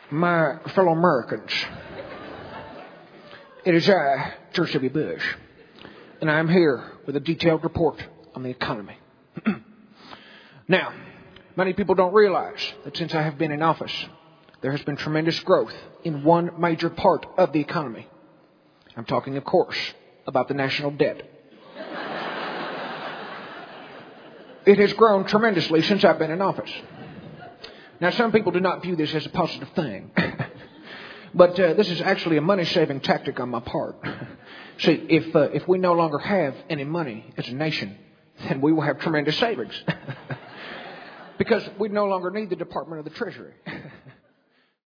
My fellow Americans, it is I, George W. Bush, and I am here with a detailed report on the economy. Now, many people don't realize that since I have been in office, there has been tremendous growth in one major part of the economy. I'm talking, of course, about the national debt. It has grown tremendously since I've been in office. Now, some people do not view this as a positive thing. But this is actually a money-saving tactic on my part. See, if we no longer have any money as a nation, then we will have tremendous savings. Because we no longer need the Department of the Treasury.